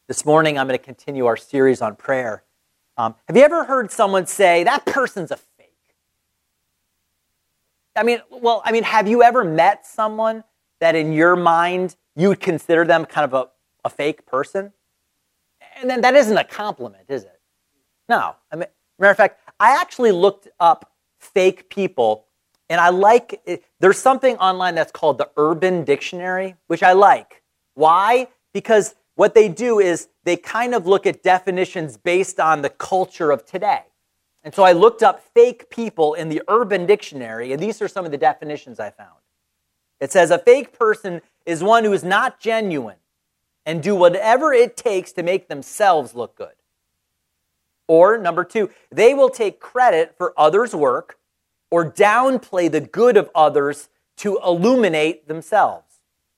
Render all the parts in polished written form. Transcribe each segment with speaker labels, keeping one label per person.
Speaker 1: This morning, I'm going to continue our series on prayer. Have you ever heard someone say, that person's a fake? Have you ever met someone that in your mind, you would consider them kind of a fake person? And then that isn't a compliment, is it? No. Matter of fact, I actually looked up fake people, and I like it. There's something online that's called the Urban Dictionary, which I like. Why? Because what they do is they kind of look at definitions based on the culture of today. And so I looked up fake people in the Urban Dictionary, and these are some of the definitions I found. It says a fake person is one who is not genuine and do whatever it takes to make themselves look good. Or, number 2, they will take credit for others' work or downplay the good of others to illuminate themselves.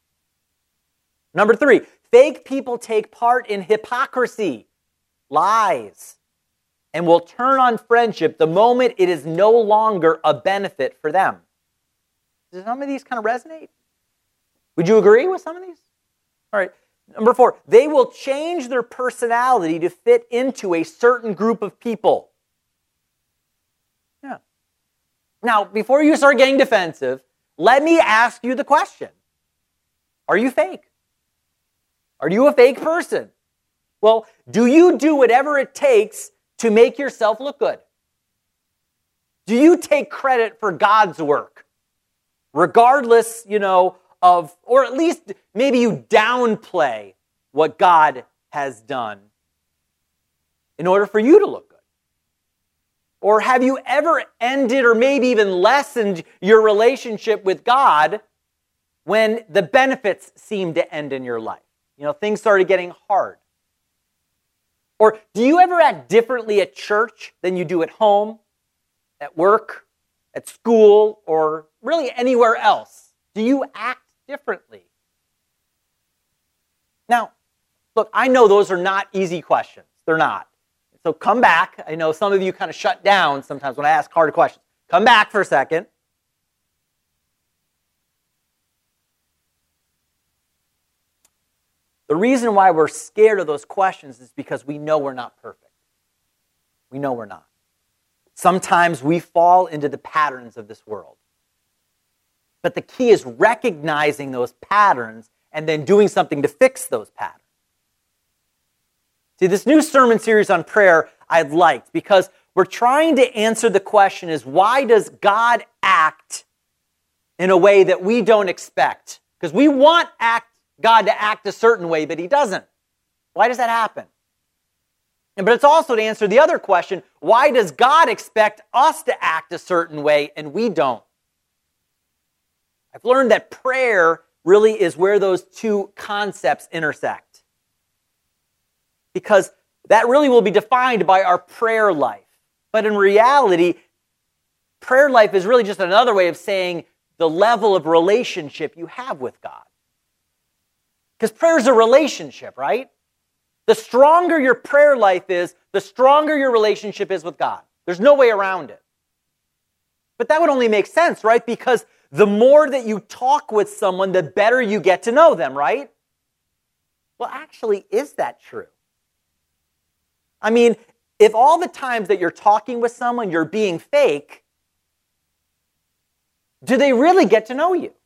Speaker 1: Number 3, fake people take part in hypocrisy, lies, and will turn on friendship the moment it is no longer a benefit for them. Does some of these kind of resonate? Would you agree with some of these? All right. Number 4, they will change their personality to fit into a certain group of people. Yeah. Now, before you start getting defensive, let me ask you the question. Are you fake? Are you a fake person? Well, do you do whatever it takes to make yourself look good? Do you take credit for God's work? Regardless, of, or at least maybe you downplay what God has done in order for you to look good. Or have you ever ended or maybe even lessened your relationship with God when the benefits seemed to end in your life? Things started getting hard. Or do you ever act differently at church than you do at home, at work, at school, or really anywhere else? Do you act differently? Now, look, I know those are not easy questions. They're not. So come back. I know some of you kind of shut down sometimes when I ask hard questions. Come back for a second. The reason why we're scared of those questions is because we know we're not perfect. We know we're not. Sometimes we fall into the patterns of this world. But the key is recognizing those patterns and then doing something to fix those patterns. See, this new sermon series on prayer I liked because we're trying to answer the question is, why does God act in a way that we don't expect? Because we want God to act a certain way, but he doesn't. Why does that happen? But it's also to answer the other question, why does God expect us to act a certain way and we don't? I've learned that prayer really is where those two concepts intersect. Because that really will be defined by our prayer life. But in reality, prayer life is really just another way of saying the level of relationship you have with God. Because prayer is a relationship, right? The stronger your prayer life is, the stronger your relationship is with God. There's no way around it. But that would only make sense, right? Because the more that you talk with someone, the better you get to know them, right? Well, actually, is that true? If all the times that you're talking with someone, you're being fake, do they really get to know you?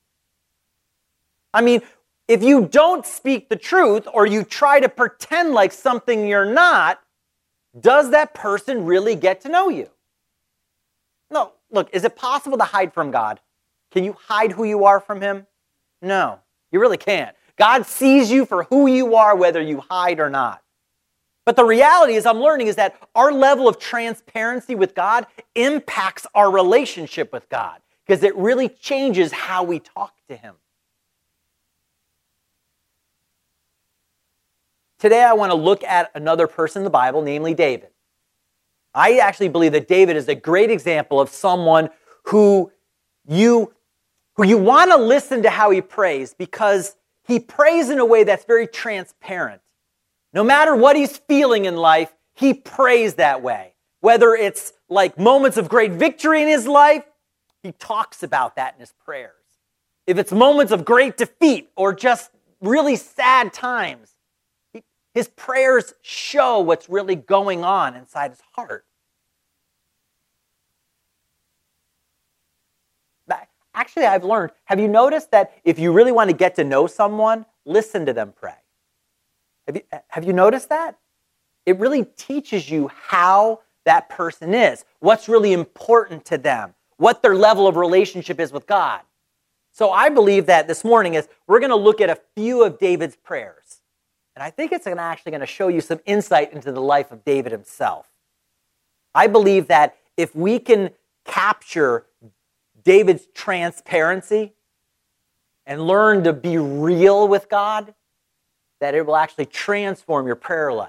Speaker 1: If you don't speak the truth or you try to pretend like something you're not, does that person really get to know you? No. Look, is it possible to hide from God? Can you hide who you are from him? No, you really can't. God sees you for who you are, whether you hide or not. But the reality is, I'm learning, is that our level of transparency with God impacts our relationship with God because it really changes how we talk to him. Today, I want to look at another person in the Bible, namely David. I actually believe that David is a great example of someone who you want to listen to how he prays because he prays in a way that's very transparent. No matter what he's feeling in life, he prays that way. Whether it's like moments of great victory in his life, he talks about that in his prayers. If it's moments of great defeat or just really sad times, His prayers show what's really going on inside his heart. Actually, I've learned, have you noticed that if you really want to get to know someone, listen to them pray? Have you noticed that? It really teaches you how that person is, what's really important to them, what their level of relationship is with God. So I believe that this morning we're going to look at a few of David's prayers. And I think it's actually going to show you some insight into the life of David himself. I believe that if we can capture David's transparency and learn to be real with God, that it will actually transform your prayer life.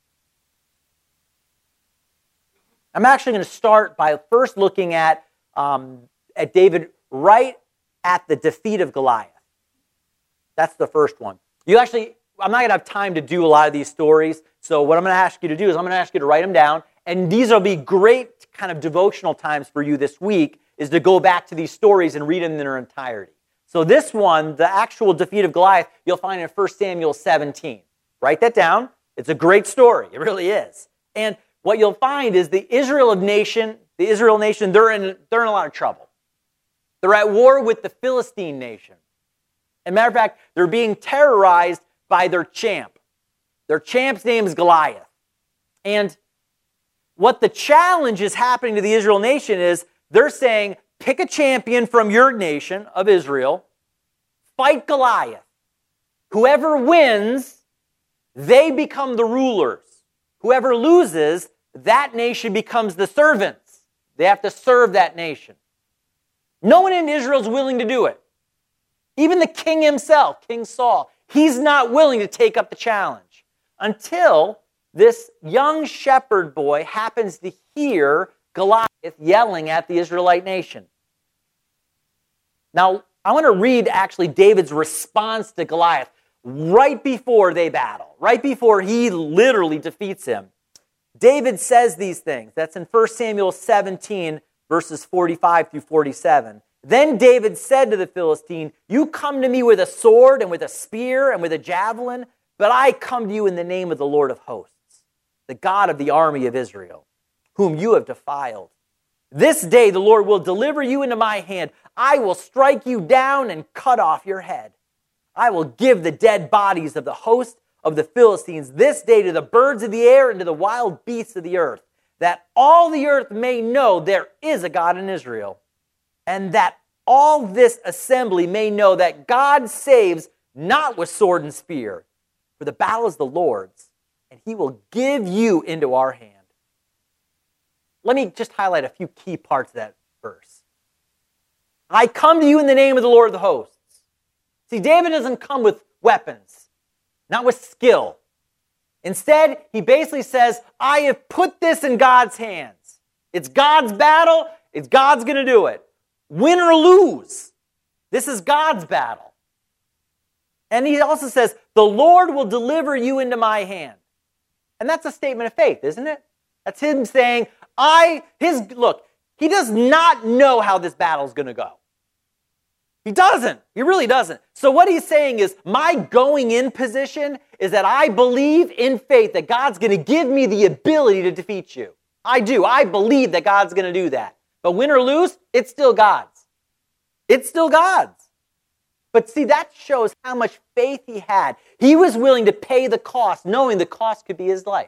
Speaker 1: I'm actually going to start by first looking at David right at the defeat of Goliath. That's the first one. I'm not going to have time to do a lot of these stories, so what I'm going to ask you to do is I'm going to ask you to write them down, and these will be great kind of devotional times for you this week, is to go back to these stories and read them in their entirety. So this one, the actual defeat of Goliath, you'll find in 1 Samuel 17. Write that down. It's a great story. It really is. And what you'll find is the Israel nation, they're in a lot of trouble. They're at war with the Philistine nation. As a matter of fact, they're being terrorized by their champ. Their champ's name is Goliath. And what the challenge is happening to the Israel nation is they're saying, pick a champion from your nation of Israel, fight Goliath. Whoever wins, they become the rulers. Whoever loses, that nation becomes the servants. They have to serve that nation. No one in Israel is willing to do it. Even the king himself, King Saul, he's not willing to take up the challenge until this young shepherd boy happens to hear Goliath yelling at the Israelite nation. Now, I want to read actually David's response to Goliath right before they battle, right before he literally defeats him. David says these things. That's in 1 Samuel 17, verses 45 through 47. Then David said to the Philistine, "You come to me with a sword and with a spear and with a javelin, but I come to you in the name of the Lord of hosts, the God of the army of Israel, whom you have defiled. This day the Lord will deliver you into my hand. I will strike you down and cut off your head. I will give the dead bodies of the host of the Philistines this day to the birds of the air and to the wild beasts of the earth, that all the earth may know there is a God in Israel, and that all this assembly may know that God saves not with sword and spear, for the battle is the Lord's, and he will give you into our hand." Let me just highlight a few key parts of that verse. I come to you in the name of the Lord of the hosts. See, David doesn't come with weapons, not with skill. Instead, he basically says, I have put this in God's hands. It's God's battle. It's God's going to do it. Win or lose, this is God's battle. And he also says, the Lord will deliver you into my hand. And that's a statement of faith, isn't it? That's him saying, look, he does not know how this battle is going to go. He doesn't. He really doesn't. So what he's saying is, my going in position is that I believe in faith that God's going to give me the ability to defeat you. I do. I believe that God's going to do that. But win or lose, it's still God's. It's still God's. But see, that shows how much faith he had. He was willing to pay the cost, knowing the cost could be his life.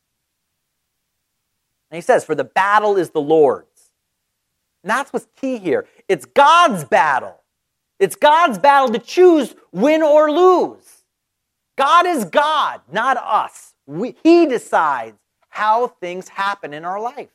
Speaker 1: And he says, for the battle is the Lord's. And that's what's key here. It's God's battle. It's God's battle to choose win or lose. God is God, not us. He decides how things happen in our life.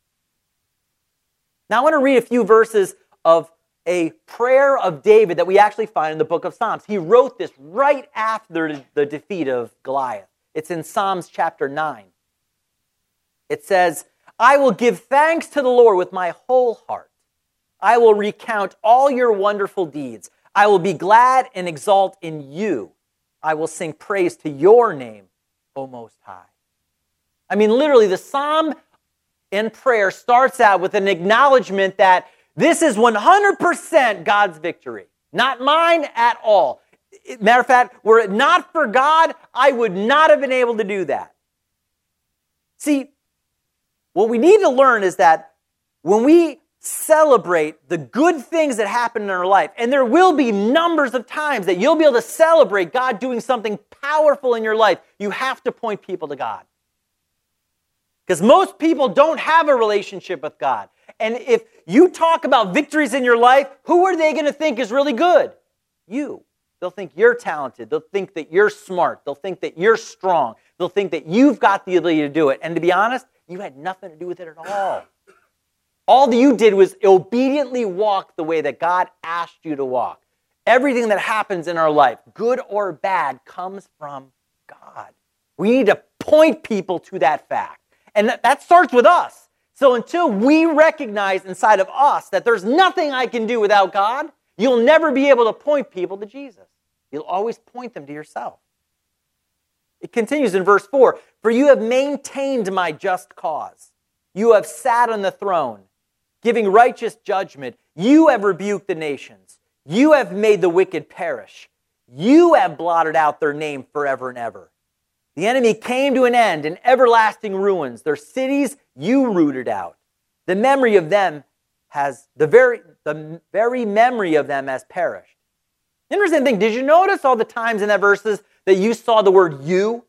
Speaker 1: Now I want to read a few verses of a prayer of David that we actually find in the book of Psalms. He wrote this right after the defeat of Goliath. It's in Psalms chapter 9. It says, I will give thanks to the Lord with my whole heart. I will recount all your wonderful deeds. I will be glad and exult in you. I will sing praise to your name, O Most High. I mean, literally, the psalm in prayer starts out with an acknowledgement that this is 100% God's victory. Not mine at all. Matter of fact, were it not for God, I would not have been able to do that. See, what we need to learn is that when we celebrate the good things that happen in our life, and there will be numbers of times that you'll be able to celebrate God doing something powerful in your life, you have to point people to God. Because most people don't have a relationship with God. And if you talk about victories in your life, who are they going to think is really good? You. They'll think you're talented. They'll think that you're smart. They'll think that you're strong. They'll think that you've got the ability to do it. And to be honest, you had nothing to do with it at all. All that you did was obediently walk the way that God asked you to walk. Everything that happens in our life, good or bad, comes from God. We need to point people to that fact. And that starts with us. So until we recognize inside of us that there's nothing I can do without God, you'll never be able to point people to Jesus. You'll always point them to yourself. It continues in verse 4, "For you have maintained my just cause. You have sat on the throne, giving righteous judgment. You have rebuked the nations. You have made the wicked perish. You have blotted out their name forever and ever. The enemy came to an end in everlasting ruins. Their cities you rooted out. The memory of them has, the very memory of them has perished." Interesting thing, did you notice all the times in that verses that you saw the word you?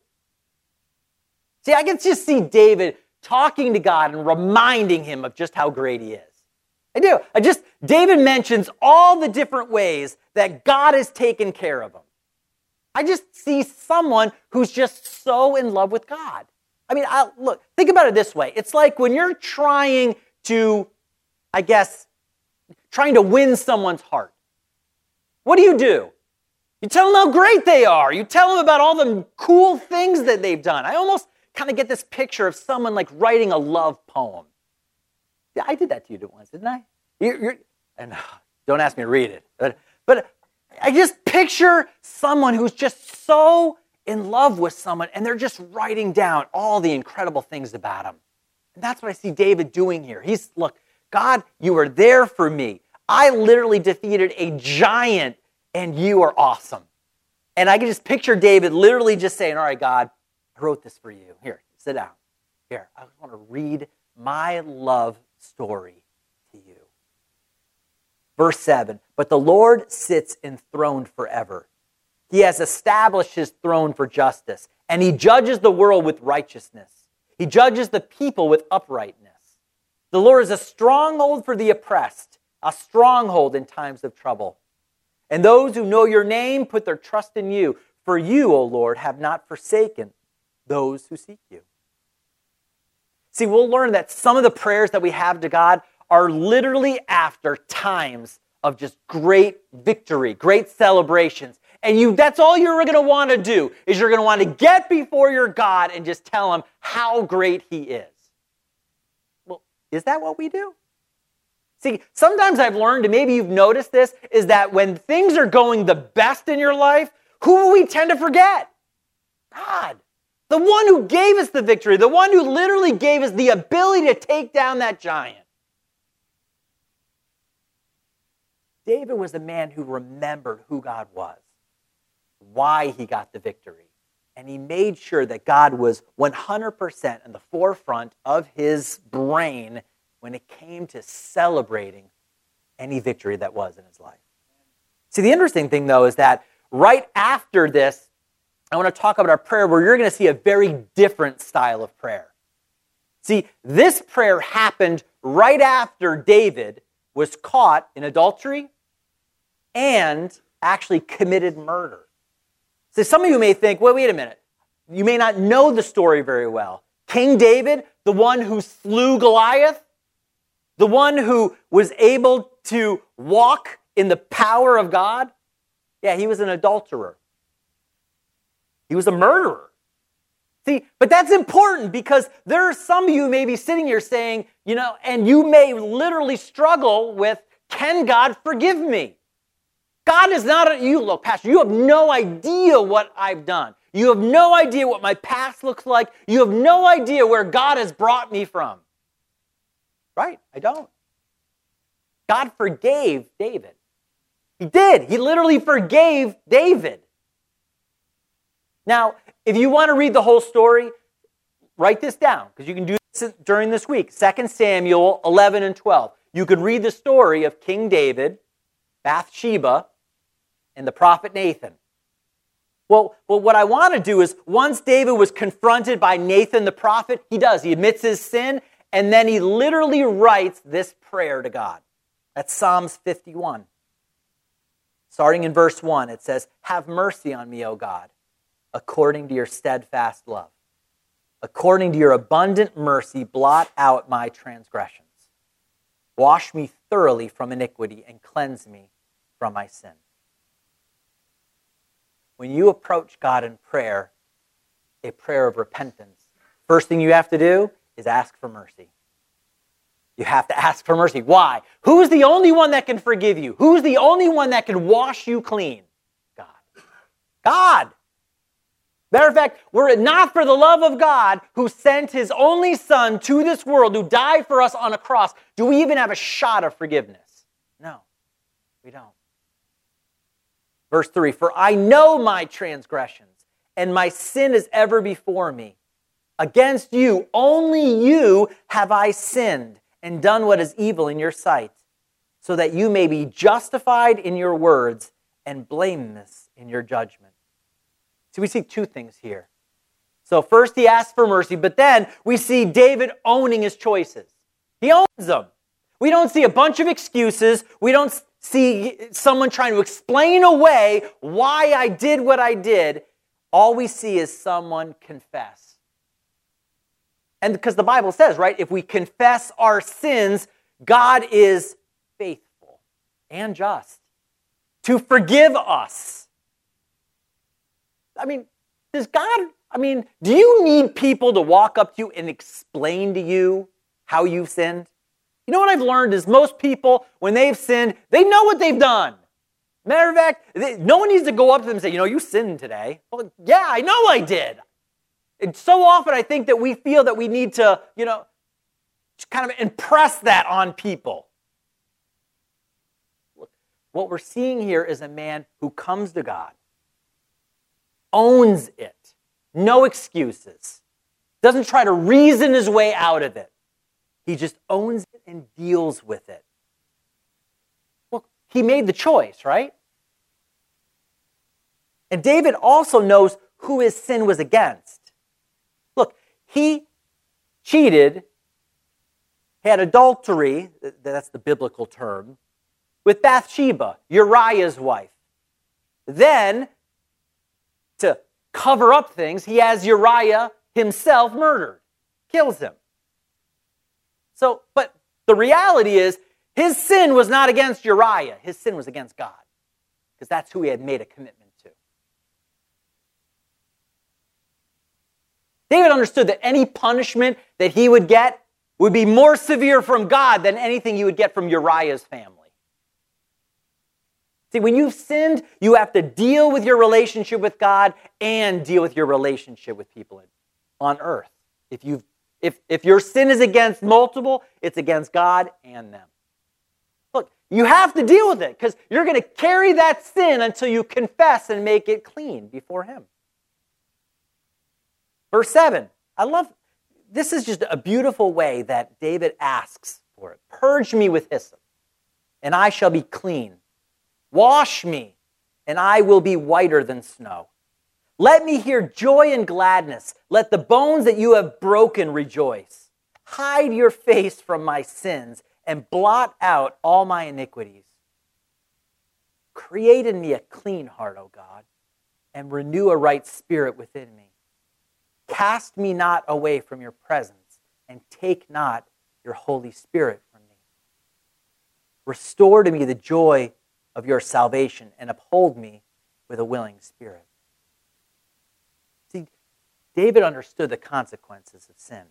Speaker 1: See, I can just see David talking to God and reminding him of just how great he is. I do. David mentions all the different ways that God has taken care of him. I just see someone who's just so in love with God. I mean, look, think about it this way. It's like when you're trying to, trying to win someone's heart. What do? You tell them how great they are. You tell them about all the cool things that they've done. I almost kind of get this picture of someone like writing a love poem. Yeah, I did that to you once, didn't I? And don't ask me to read it. But I just picture someone who's just so in love with someone, and they're just writing down all the incredible things about him. And that's what I see David doing here. Look, God, you were there for me. I literally defeated a giant, and you are awesome. And I can just picture David literally just saying, all right, God, I wrote this for you. Here, sit down. Here, I want to read my love story to you. Verse 7, "But the Lord sits enthroned forever. He has established his throne for justice, and he judges the world with righteousness. He judges the people with uprightness. The Lord is a stronghold for the oppressed, a stronghold in times of trouble. And those who know your name put their trust in you. For you, O Lord, have not forsaken those who seek you." See, we'll learn that some of the prayers that we have to God are literally after times of just great victory, great celebrations. And that's all you're going to want to do, is you're going to want to get before your God and just tell him how great he is. Well, is that what we do? See, sometimes I've learned, and maybe you've noticed this, is that when things are going the best in your life, who will we tend to forget? God. The one who gave us the victory, the one who literally gave us the ability to take down that giant. David was the man who remembered who God was, why he got the victory, and he made sure that God was 100% in the forefront of his brain when it came to celebrating any victory that was in his life. See, the interesting thing, though, is that right after this, I want to talk about our prayer where you're going to see a very different style of prayer. See, this prayer happened right after David was caught in adultery and actually committed murder. So some of you may think, well, wait a minute. You may not know the story very well. King David, the one who slew Goliath, the one who was able to walk in the power of God, yeah, he was an adulterer. He was a murderer. See, but that's important because there are some of you may be sitting here saying, and you may literally struggle with, can God forgive me? God is not, look, Pastor, you have no idea what I've done. You have no idea what my past looks like. You have no idea where God has brought me from. Right, I don't. God forgave David. He did. He literally forgave David. Now, if you want to read the whole story, write this down, because you can do this during this week. 2 Samuel 11 and 12. You could read the story of King David, Bathsheba, and the prophet Nathan. Well, what I want to do is, once David was confronted by Nathan the prophet, he does. He admits his sin, and then he literally writes this prayer to God. That's Psalms 51. Starting in verse 1, it says, "Have mercy on me, O God, according to your steadfast love. According to your abundant mercy, blot out my transgressions. Wash me thoroughly from iniquity and cleanse me from my sin." When you approach God in prayer, a prayer of repentance, first thing you have to do is ask for mercy. You have to ask for mercy. Why? Who's the only one that can forgive you? Who's the only one that can wash you clean? God. God. Matter of fact, were it not for the love of God who sent his only son to this world, who died for us on a cross, do we even have a shot of forgiveness? No, we don't. Verse 3, "For I know my transgressions, and my sin is ever before me. Against you, only you, have I sinned and done what is evil in your sight, so that you may be justified in your words and blameless in your judgment." So we see two things here. So first he asks for mercy, but then we see David owning his choices. He owns them. We don't see a bunch of excuses. We don't see someone trying to explain away why I did what I did. All we see is someone confess. And because the Bible says, right, if we confess our sins, God is faithful and just to forgive us. I mean, do you need people to walk up to you and explain to you how you've sinned? You know what I've learned is most people, when they've sinned, they know what they've done. Matter of fact, no one needs to go up to them and say, you sinned today. Well, yeah, I know I did. And so often I think that we feel that we need to, kind of impress that on people. Look, what we're seeing here is a man who comes to God, owns it, no excuses, doesn't try to reason his way out of it. He just owns it and deals with it. Well, he made the choice, right? And David also knows who his sin was against. Look, he cheated, had adultery, that's the biblical term, with Bathsheba, Uriah's wife. Then, to cover up things, he has Uriah himself murdered, kills him. So, but the reality is, his sin was not against Uriah. His sin was against God, because that's who he had made a commitment to. David understood that any punishment that he would get would be more severe from God than anything you would get from Uriah's family. See, when you've sinned, you have to deal with your relationship with God and deal with your relationship with people on earth. If your sin is against multiple, it's against God and them. Look, you have to deal with it, because you're going to carry that sin until you confess and make it clean before him. Verse 7, this is just a beautiful way that David asks for it. "Purge me with hyssop, and I shall be clean. Wash me, and I will be whiter than snow. Let me hear joy and gladness. Let the bones that you have broken rejoice. Hide your face from my sins and blot out all my iniquities. Create in me a clean heart, O God, and renew a right spirit within me. Cast me not away from your presence, and take not your Holy Spirit from me. Restore to me the joy of your salvation, and uphold me with a willing spirit." See, David understood the consequences of sin.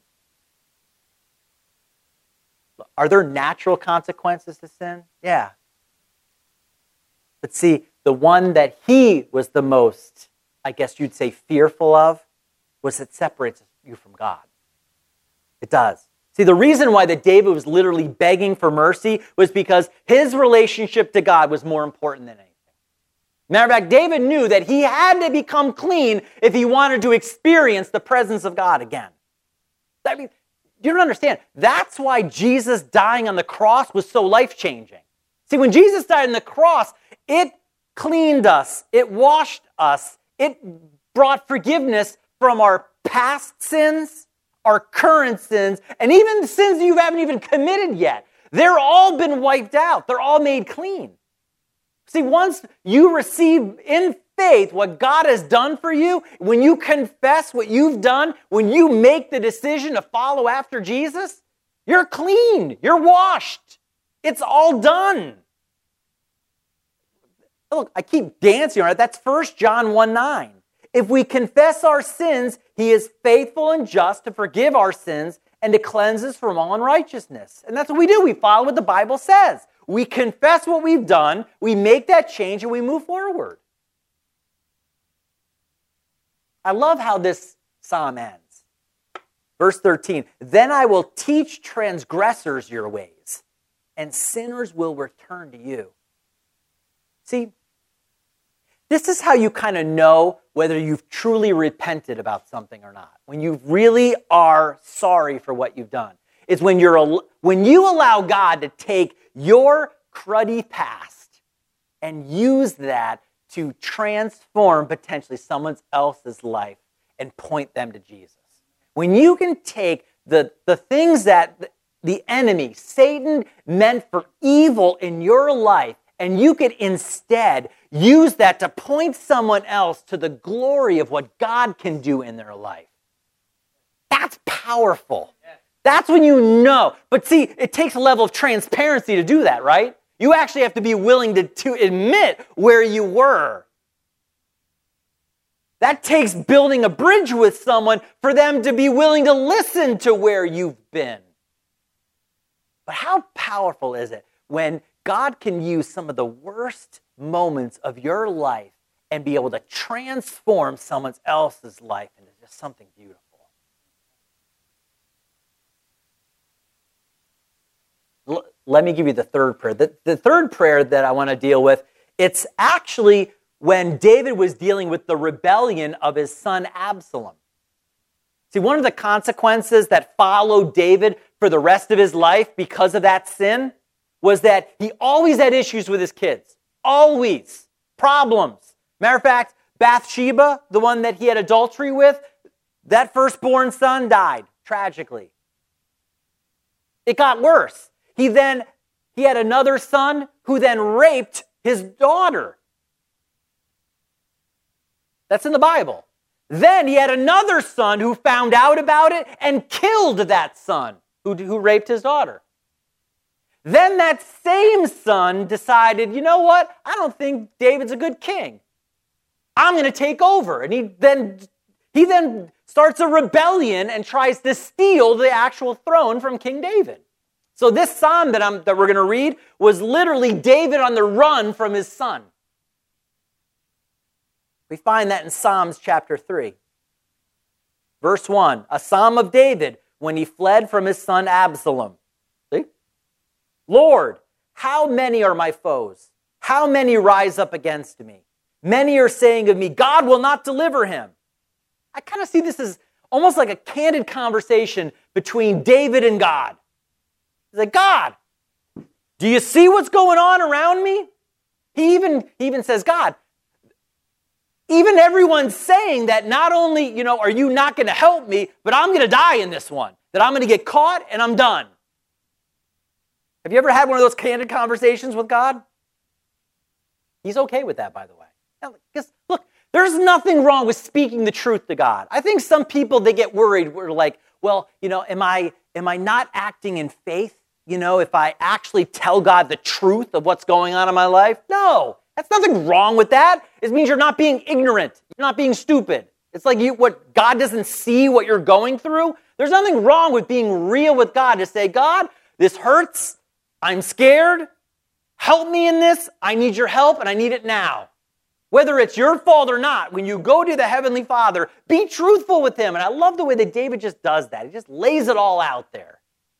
Speaker 1: Are there natural consequences to sin? Yeah. But see, the one that he was the most, I guess you'd say, fearful of, was it separates you from God. It does. See, the reason why that David was literally begging for mercy was because his relationship to God was more important than anything. Matter of fact, David knew that he had to become clean if he wanted to experience the presence of God again. I mean, you don't understand. That's why Jesus dying on the cross was so life-changing. See, when Jesus died on the cross, it cleaned us, it washed us, it brought forgiveness from our past sins, our current sins, and even the sins you haven't even committed yet. They're all been wiped out. They're all made clean. See, once you receive in faith what God has done for you, when you confess what you've done, when you make the decision to follow after Jesus, you're clean. You're washed. It's all done. Look, I keep dancing on it. That's 1 John 1:9. If we confess our sins, he is faithful and just to forgive our sins and to cleanse us from all unrighteousness. And that's what we do. We follow what the Bible says. We confess what we've done, we make that change, and we move forward. I love how this psalm ends. Verse 13, then I will teach transgressors your ways, and sinners will return to you. See, this is how you kind of know whether you've truly repented about something or not. When you really are sorry for what you've done. It's when you allow God to take your cruddy past and use that to transform potentially someone else's life and point them to Jesus. When you can take the things that the enemy, Satan, meant for evil in your life, and you could instead use that to point someone else to the glory of what God can do in their life. That's powerful. That's when you know. But see, it takes a level of transparency to do that, right? You actually have to be willing to admit where you were. That takes building a bridge with someone for them to be willing to listen to where you've been. But how powerful is it when God can use some of the worst moments of your life and be able to transform someone else's life into just something beautiful? Let me give you the third prayer. The third prayer that I want to deal with, it's actually when David was dealing with the rebellion of his son Absalom. See, one of the consequences that followed David for the rest of his life because of that sin was that he always had issues with his kids. Always. Problems. Matter of fact, Bathsheba, the one that he had adultery with, that firstborn son died tragically. It got worse. He had another son who then raped his daughter. That's in the Bible. Then he had another son who found out about it and killed that son who raped his daughter. Then that same son decided, you know what? I don't think David's a good king. I'm going to take over. And he then starts a rebellion and tries to steal the actual throne from King David. So this psalm that we're going to read was literally David on the run from his son. We find that in Psalms chapter 3. Verse 1, a psalm of David when he fled from his son Absalom. See? Lord, how many are my foes? How many rise up against me? Many are saying of me, God will not deliver him. I kind of see this as almost like a candid conversation between David and God. He's like, God, do you see what's going on around me? He even says, God, even everyone's saying that not only, are you not going to help me, but I'm going to die in this one. That I'm going to get caught and I'm done. Have you ever had one of those candid conversations with God? He's okay with that, by the way. Now, look, there's nothing wrong with speaking the truth to God. I think some people, they get worried. We're like, well, am I not acting in faith? If I actually tell God the truth of what's going on in my life? No, that's nothing wrong with that. It means you're not being ignorant. You're not being stupid. It's like what God doesn't see what you're going through. There's nothing wrong with being real with God to say, God, this hurts. I'm scared. Help me in this. I need your help and I need it now. Whether it's your fault or not, when you go to the Heavenly Father, be truthful with him. And I love the way that David just does that. He just lays it all out there.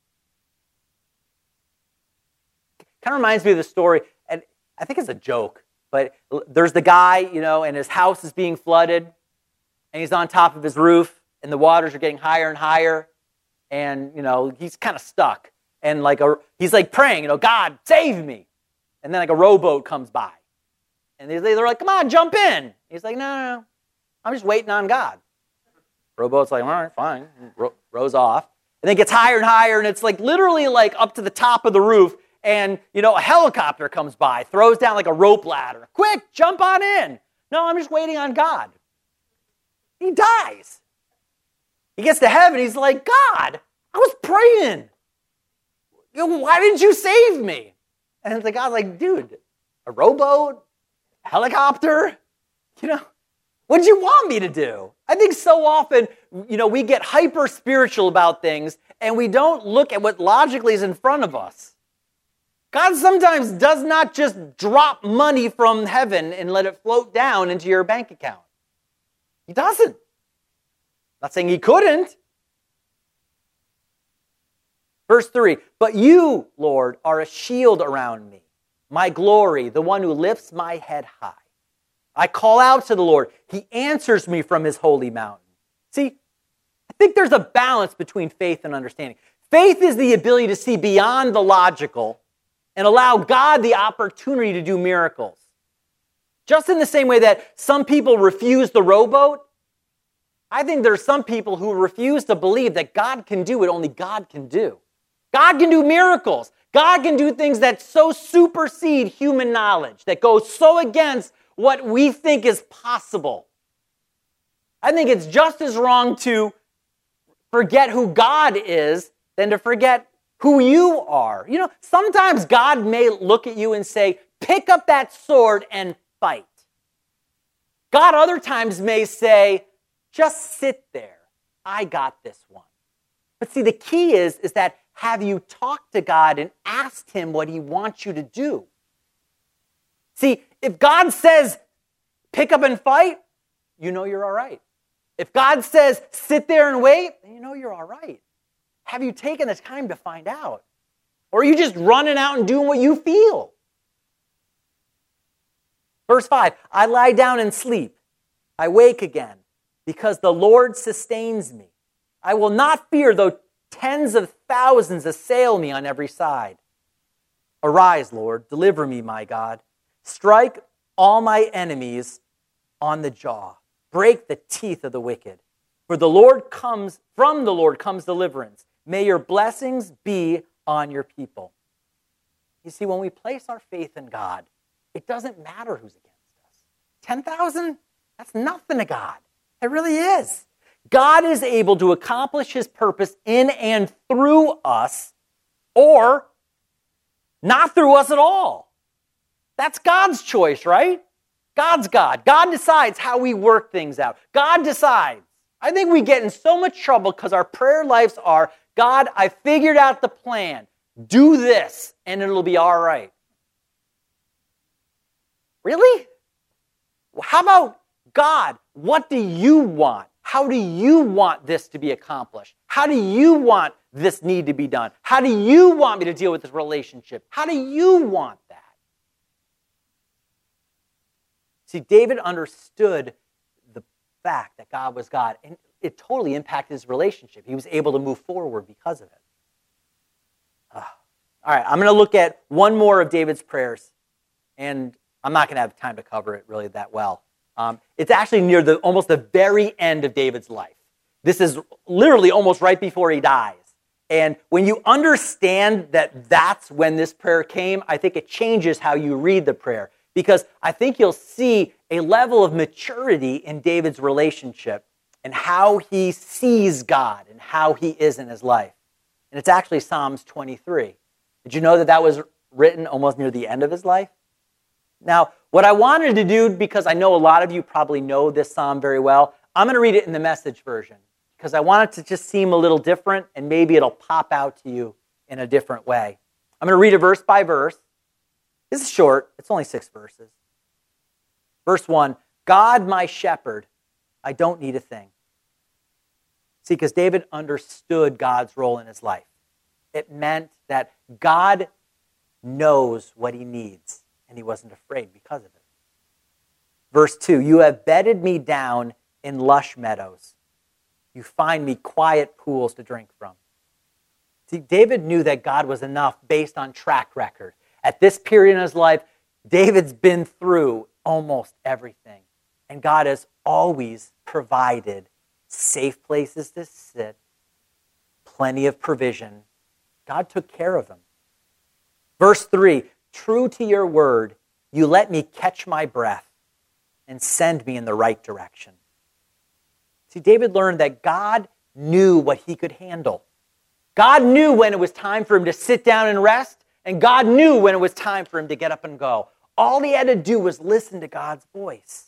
Speaker 1: Kind of reminds me of the story, and I think it's a joke, but there's the guy, and his house is being flooded, and he's on top of his roof, and the waters are getting higher and higher, and, he's kind of stuck. And he's praying, God, save me. And then a rowboat comes by. And they're like, come on, jump in. He's like, no, I'm just waiting on God. Rowboat's like, all right, fine. Rows off. And then it gets higher and higher, and it's literally up to the top of the roof. And, a helicopter comes by, throws down a rope ladder. Quick, jump on in. No, I'm just waiting on God. He dies. He gets to heaven. He's like, God, I was praying. Why didn't you save me? And the God's like, dude, a rowboat, helicopter, what did you want me to do? I think so often, we get hyper spiritual about things and we don't look at what logically is in front of us. God sometimes does not just drop money from heaven and let it float down into your bank account. He doesn't. Not saying he couldn't. Verse 3, but you, Lord, are a shield around me, my glory, the one who lifts my head high. I call out to the Lord. He answers me from his holy mountain. See, I think there's a balance between faith and understanding. Faith is the ability to see beyond the logical and allow God the opportunity to do miracles. Just in the same way that some people refuse the rowboat, I think there's some people who refuse to believe that God can do what only God can do. God can do miracles. God can do things that so supersede human knowledge, that go so against what we think is possible. I think it's just as wrong to forget who God is than to forget who you are. Sometimes God may look at you and say, pick up that sword and fight. God other times may say, just sit there. I got this one. But see, the key is that have you talked to God and asked him what he wants you to do? See, if God says, pick up and fight, you're all right. If God says, sit there and wait, then you're all right. Have you taken the time to find out? Or are you just running out and doing what you feel? Verse 5, I lie down and sleep. I wake again because the Lord sustains me. I will not fear though tens of thousands assail me on every side. Arise, Lord, deliver me, my God. Strike all my enemies on the jaw. Break the teeth of the wicked. For from the Lord comes deliverance. May your blessings be on your people. You see, when we place our faith in God, it doesn't matter who's against us. 10,000? That's nothing to God. It really is. God is able to accomplish his purpose in and through us, or not through us at all. That's God's choice, right? God's God. God decides how we work things out. God decides. I think we get in so much trouble because our prayer lives are, God, I figured out the plan. Do this, and it'll be all right. Really? How about God? What do you want? How do you want this to be accomplished? How do you want this need to be done? How do you want me to deal with this relationship? How do you want that? See, David understood the fact that God was God, and it totally impacted his relationship. He was able to move forward because of it. All right, I'm going to look at one more of David's prayers, and I'm not going to have time to cover it really that well. It's actually near almost the very end of David's life. This is literally almost right before he dies. And when you understand that that's when this prayer came, I think it changes how you read the prayer. Because I think you'll see a level of maturity in David's relationship and how he sees God and how he is in his life. And it's actually Psalms 23. Did you know that was written almost near the end of his life? Now, what I wanted to do, because I know a lot of you probably know this psalm very well, I'm going to read it in the Message version because I want it to just seem a little different and maybe it'll pop out to you in a different way. I'm going to read it verse by verse. This is short. It's only 6 verses. Verse 1, God, my shepherd, I don't need a thing. See, because David understood God's role in his life. It meant that God knows what he needs, and he wasn't afraid because of it. Verse 2, you have bedded me down in lush meadows. You find me quiet pools to drink from. See, David knew that God was enough based on track record. At this period in his life, David's been through almost everything. And God has always provided safe places to sit, plenty of provision. God took care of him. Verse 3, true to your word, you let me catch my breath and send me in the right direction. See, David learned that God knew what he could handle. God knew when it was time for him to sit down and rest, and God knew when it was time for him to get up and go. All he had to do was listen to God's voice.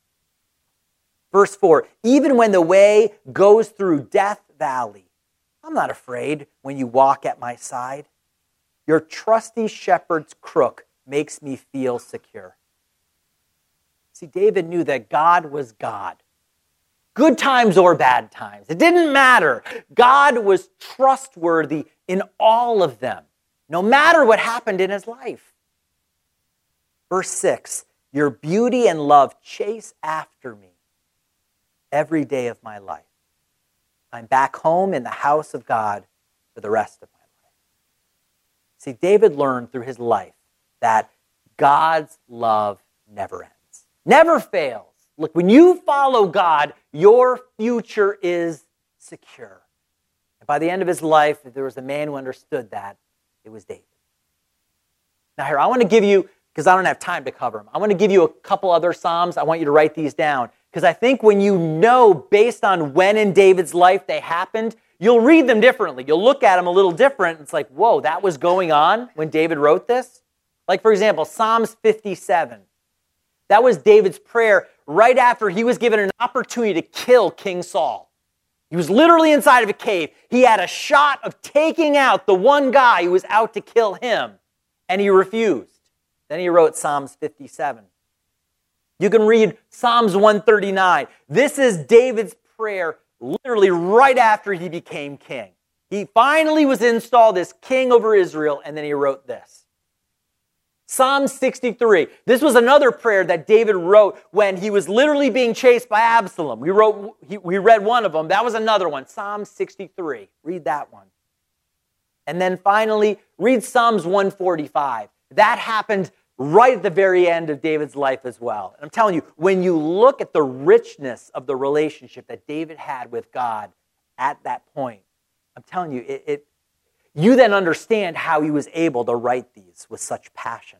Speaker 1: Verse 4, even when the way goes through Death Valley, I'm not afraid when you walk at my side. Your trusty shepherd's crook makes me feel secure. See, David knew that God was God. Good times or bad times. It didn't matter. God was trustworthy in all of them, no matter what happened in his life. Verse 6, your beauty and love chase after me every day of my life. I'm back home in the house of God for the rest of my life. See, David learned through his life that God's love never ends, never fails. Look, when you follow God, your future is secure. And by the end of his life, if there was a man who understood that, it was David. Now here, I want to give you, because I don't have time to cover them, I want to give you a couple other Psalms. I want you to write these down. Because I think when you know based on when in David's life they happened, you'll read them differently. You'll look at them a little different. It's like, whoa, that was going on when David wrote this? Like, for example, Psalms 57. That was David's prayer right after he was given an opportunity to kill King Saul. He was literally inside of a cave. He had a shot of taking out the one guy who was out to kill him, and he refused. Then he wrote Psalms 57. You can read Psalms 139. This is David's prayer literally right after he became king. He finally was installed as king over Israel, and then he wrote this. Psalm 63. This was another prayer that David wrote when he was literally being chased by Absalom. We read one of them. That was another one. Psalm 63. Read that one. And then finally, read Psalms 145. That happened right at the very end of David's life as well. And I'm telling you, when you look at the richness of the relationship that David had with God at that point, I'm telling you, you then understand how he was able to write these with such passion.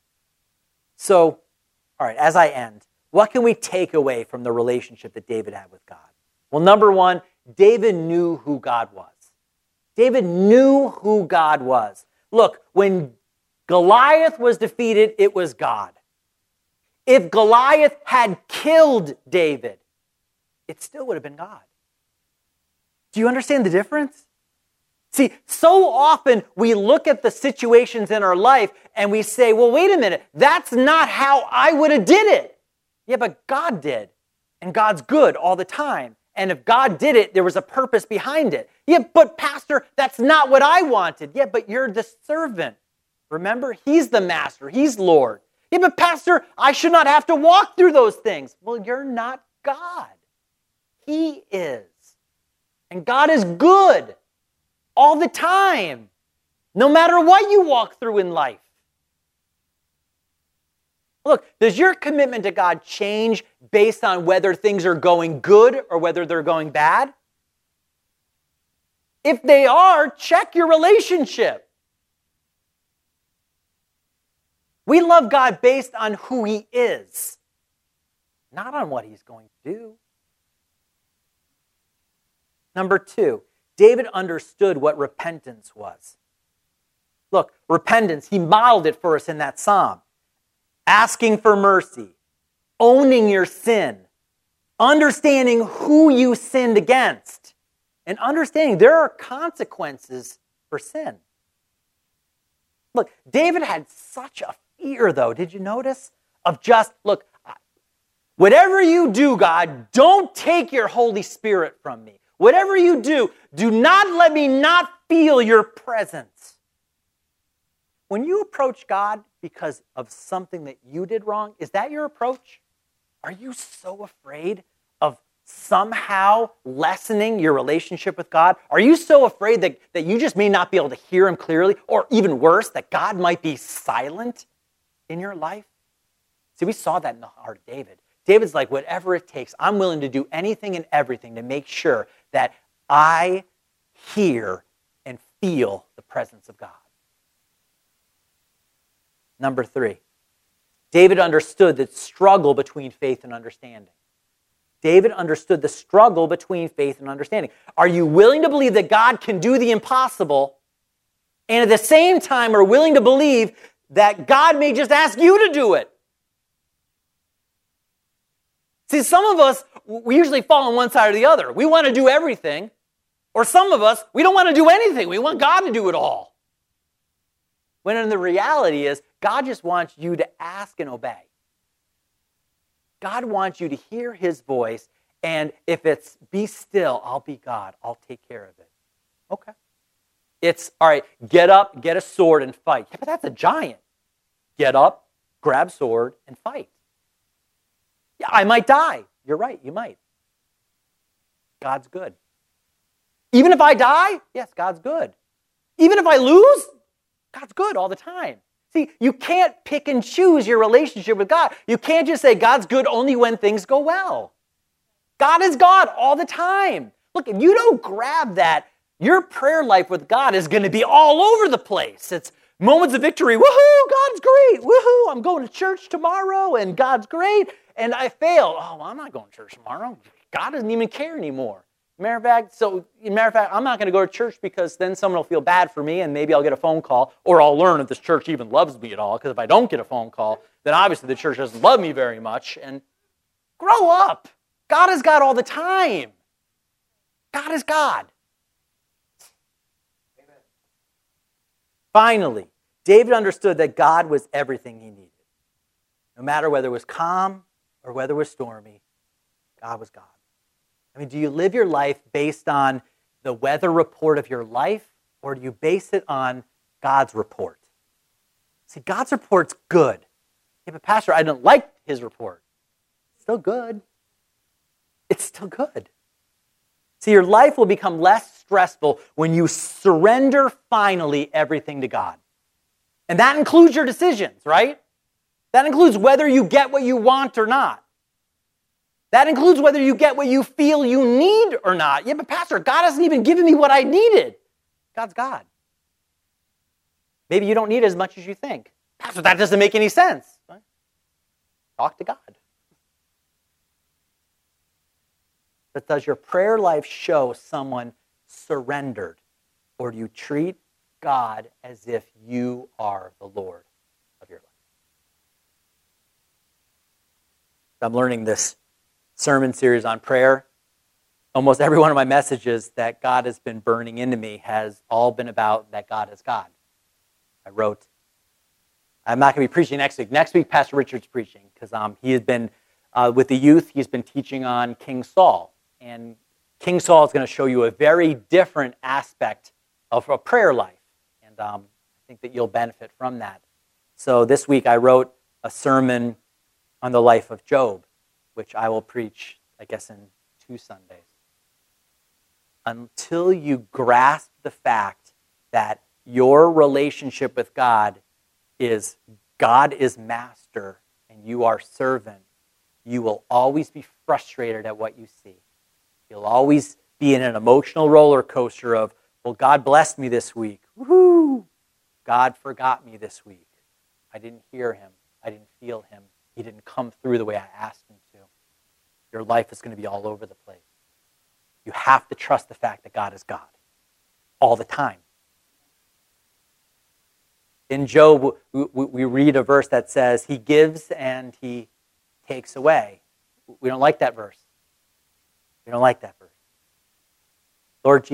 Speaker 1: So, all right, as I end, what can we take away from the relationship that David had with God? Well, number one, David knew who God was. David knew who God was. Look, when Goliath was defeated, it was God. If Goliath had killed David, it still would have been God. Do you understand the difference? See, so often we look at the situations in our life and we say, well, wait a minute, that's not how I would have did it. Yeah, but God did. And God's good all the time. And if God did it, there was a purpose behind it. Yeah, but Pastor, that's not what I wanted. Yeah, but you're the servant. Remember, he's the master. He's Lord. Yeah, but Pastor, I should not have to walk through those things. Well, you're not God. He is. And God is good all the time, no matter what you walk through in life. Look, does your commitment to God change based on whether things are going good or whether they're going bad? If they are, check your relationship. We love God based on who he is, not on what he's going to do. Number two, David understood what repentance was. Look, repentance, he modeled it for us in that psalm. Asking for mercy, owning your sin, understanding who you sinned against, and understanding there are consequences for sin. Look, David had such a fear, though, did you notice? Of just, look, whatever you do, God, don't take your Holy Spirit from me. Whatever you do not let me not feel your presence. when you approach God because of something that you did wrong, is that your approach? Are you so afraid of somehow lessening your relationship with God? Are you so afraid that you just may not be able to hear him clearly, or even worse, that God might be silent in your life? See, we saw that in the heart of David. David's like, whatever it takes, I'm willing to do anything and everything to make sure that I hear and feel the presence of God. Number 3, David understood the struggle between faith and understanding. David understood the struggle between faith and understanding. Are you willing to believe that God can do the impossible, and at the same time are willing to believe that God may just ask you to do it? See, some of us, we usually fall on one side or the other. We want to do everything. Or some of us, we don't want to do anything. We want God to do it all. When in the reality is, God just wants you to ask and obey. God wants you to hear his voice, and if it's be still, I'll be God. I'll take care of it. Okay. It's, all right, get up, get a sword, and fight. Yeah, but that's a giant. Get up, grab sword, and fight. Yeah, I might die. You're right, you might. God's good. Even if I die, yes, God's good. Even if I lose, God's good all the time. See, you can't pick and choose your relationship with God. You can't just say God's good only when things go well. God is God all the time. Look, if you don't grab that, your prayer life with God is going to be all over the place. It's moments of victory. Woohoo, God's great. Woohoo, I'm going to church tomorrow and God's great. And I failed. Oh, well, I'm not going to church tomorrow. God doesn't even care anymore. Matter of fact, I'm not going to go to church because then someone will feel bad for me and maybe I'll get a phone call, or I'll learn if this church even loves me at all, because if I don't get a phone call, then obviously the church doesn't love me very much. And grow up. God is God all the time. God is God. Amen. Finally, David understood that God was everything he needed. No matter whether it was calm or whether it was stormy, God was God. I mean, do you live your life based on the weather report of your life, or do you base it on God's report? See, God's report's good. Yeah, but Pastor, I didn't like his report. It's still good. It's still good. See, your life will become less stressful when you surrender finally everything to God. And that includes your decisions, right? That includes whether you get what you want or not. That includes whether you get what you feel you need or not. Yeah, but Pastor, God hasn't even given me what I needed. God's God. Maybe you don't need as much as you think. Pastor, that doesn't make any sense. Right? Talk to God. But does your prayer life show someone surrendered, or do you treat God as if you are the Lord of your life? I'm learning this sermon series on prayer. Almost every one of my messages that God has been burning into me has all been about that God is God. I wrote, I'm not going to be preaching next week. Next week, Pastor Richard's preaching, because he has been, with the youth, he's been teaching on King Saul. And King Saul is going to show you a very different aspect of a prayer life. And I think that you'll benefit from that. So this week I wrote a sermon on the life of Job, which I will preach, I guess, in 2 Sundays. Until you grasp the fact that your relationship with God is master and you are servant, you will always be frustrated at what you see. You'll always be in an emotional roller coaster of, well, God blessed me this week. Woohoo! God forgot me this week. I didn't hear him. I didn't feel him. He didn't come through the way I asked him to. Your life is going to be all over the place. You have to trust the fact that God is God all the time. In Job, we read a verse that says, he gives and he takes away. We don't like that verse. We don't like that verse. Lord Jesus,